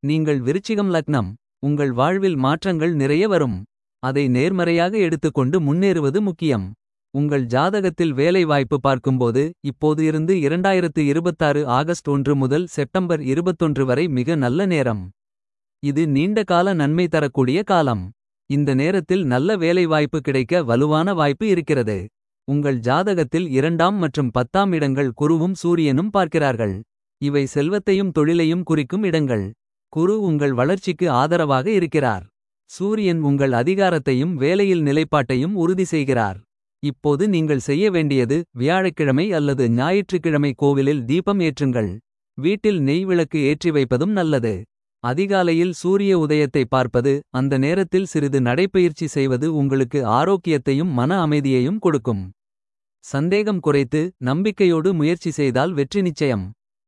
நீங்கள் விருச்சிகம் லக்னம். உங்கள் வாழ்வில் மாற்றங்கள் நிறைய வரும். அதை நேர்மறையாக எடுத்துக்கொண்டு முன்னேறுவது முக்கியம். உங்கள் ஜாதகத்தில் வேலை வாய்ப்பு பார்க்கும்போது இப்போது இருந்து 2026 ஆகஸ்ட் 1 முதல் செப்டம்பர் 21 வரை மிக நல்ல நேரம். இது நீண்ட கால நன்மை தரக்கூடிய காலம். இந்த நேரத்தில் நல்ல வேலை வாய்ப்பு கிடைக்க வலுவான வாய்ப்பு இருக்கிறது. உங்கள் ஜாதகத்தில் 2ஆம் மற்றும் 10ஆம் இடங்கள் குருவும் சூரியனும் பார்க்கிறார்கள். இவை செல்வத்தையும் தொழிலையும் குறிக்கும் இடங்கள். குரு உங்கள் வளர்ச்சிக்கு ஆதரவாக இருக்கிறார். சூரியன் உங்கள் அதிகாரத்தையும் வேலையில் நிலைப்பாட்டையும் உறுதி செய்கிறார். இப்போது நீங்கள் செய்ய வேண்டியது வியாழக்கிழமை அல்லது ஞாயிற்றுக்கிழமை கோவிலில் தீபம் ஏற்றுங்கள். வீட்டில் நெய் விளக்கு ஏற்றி வைப்பதும் நல்லது. அதிகாலையில் சூரிய உதயத்தை பார்ப்பது, அந்த நேரத்தில் சிறிது நடைப்பயிற்சி செய்வது உங்களுக்கு ஆரோக்கியத்தையும் மன அமைதியையும் கொடுக்கும். சந்தேகம் குறைத்து நம்பிக்கையோடு முயற்சி செய்தால் வெற்றி நிச்சயம்.